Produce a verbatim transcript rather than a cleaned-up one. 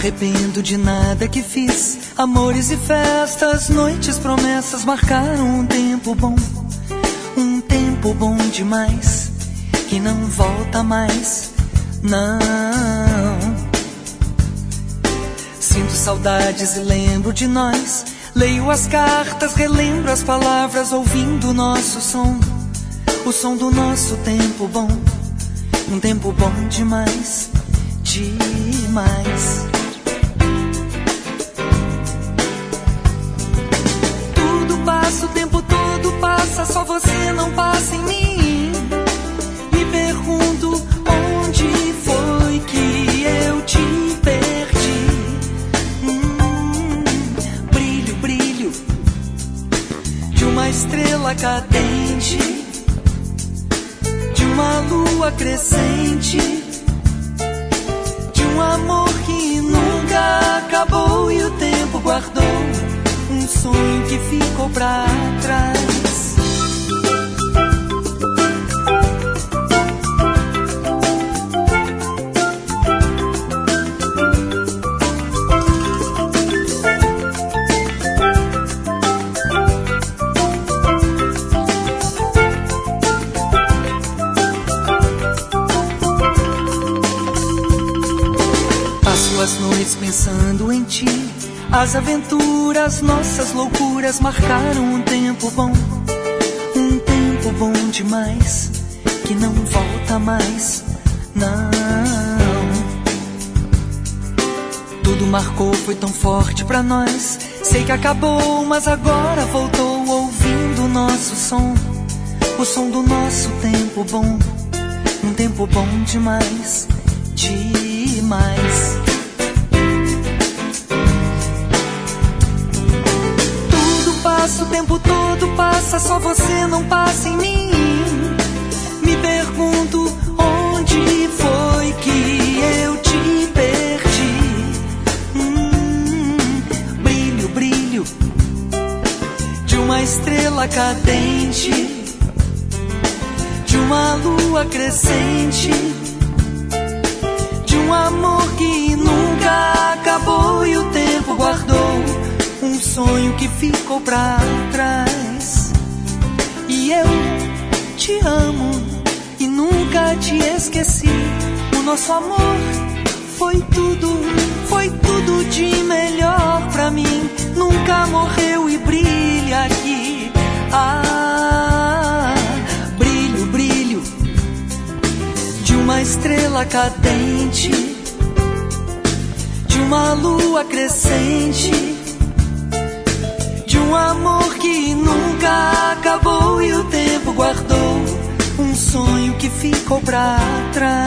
arrependo de nada que fiz. Amores e festas, noites, promessas marcaram um tempo bom. Um tempo bom demais, que não volta mais, não. Sinto saudades e lembro de nós. Leio as cartas, relembro as palavras, ouvindo o nosso som. O som do nosso tempo bom. Um tempo bom demais, demais. Tudo passa, o tempo todo passa, só você não passa em mim. Me pergunto onde foi que eu te perdi. Hum, brilho, brilho de uma estrela cadente, de uma lua crescente, de um amor que nunca acabou e o tempo guardou um sonho que ficou pra trás. As noites pensando em ti, as aventuras, nossas loucuras marcaram um tempo bom. Um tempo bom demais, que não volta mais, não. Tudo marcou, foi tão forte pra nós. Sei que acabou, mas agora voltou, ouvindo o nosso som. O som do nosso tempo bom. Um tempo bom demais, demais. O tempo todo passa, só você não passa em mim. Me pergunto onde foi que eu te perdi. Hum, brilho, brilho de uma estrela cadente, de uma lua crescente, de um amor que nunca acabou e o tempo guardou um sonho que ficou pra trás. E eu te amo e nunca te esqueci. O nosso amor foi tudo, foi tudo de melhor pra mim. Nunca morreu e brilha aqui. Ah, brilho, brilho de uma estrela cadente, de uma lua crescente, de um amor que nunca acabou e o tempo guardou um sonho que ficou pra trás.